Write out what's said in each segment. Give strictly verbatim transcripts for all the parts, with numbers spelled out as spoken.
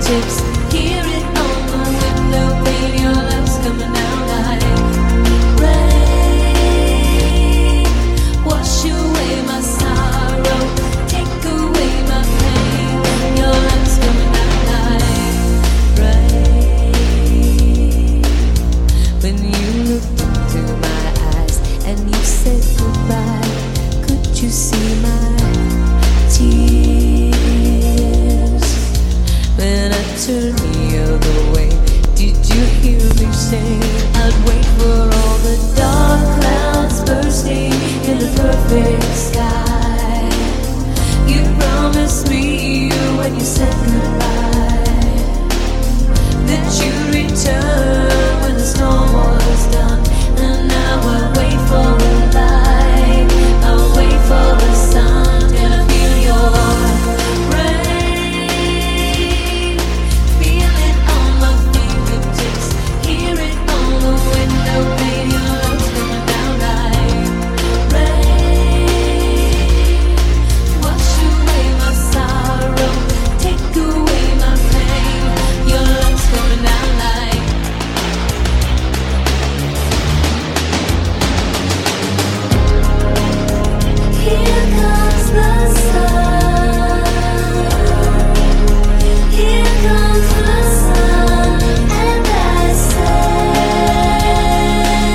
fingertips. Hear it on the window pane. Your love's coming down like rain. Wash away my sorrow, take away my pain. Your love's coming down like rain. When you looked into my eyes and you said goodbye, could you see my tears? When I turned the other way, did you hear me say I'd wait for all the dark clouds bursting in the perfect sky? You promised me when you said goodbye that you'd return when the storm was done. And now I wait for the light, I wait for the sun, and I feel your rain. Feel it on my fingertips, hear it on the window pane. Your love's coming down like rain. Wash away my sorrow, take away my pain. Your love's coming down like here comes the sun, here comes the sun, and I say,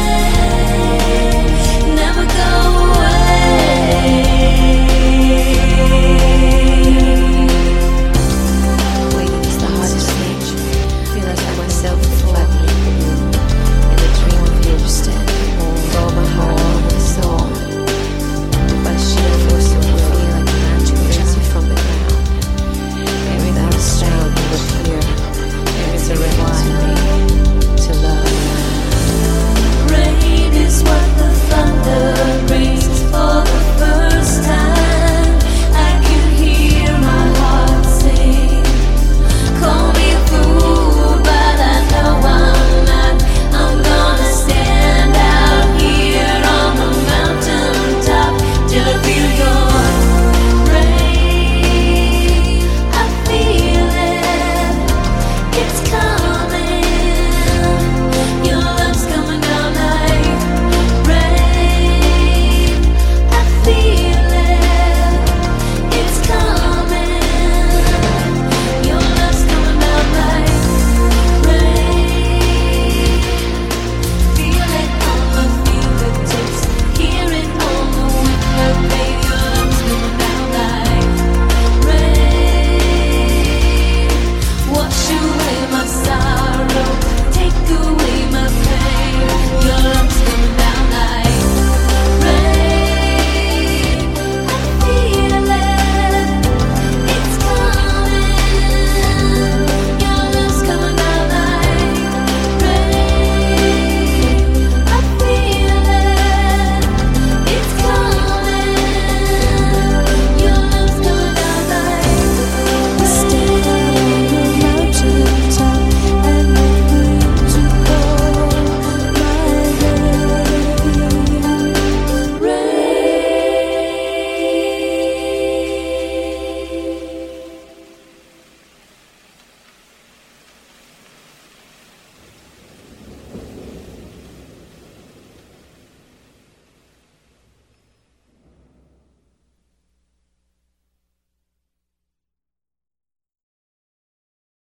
never go away. Waiting is the hardest stage. Feel like I'm myself flatly in a dream of you standing all over my heart, my soul. But sheer force of will, feel like a magic brings me from the ground. Maybe without a sound, you would hear. Maybe it's a reply to love. Rain is what the thunder brings for the first time. I can hear my heart sing. Call me a fool, but I know I'm not. I'm gonna stand out here on the mountain top till I feel your rain. I feel it, it's coming.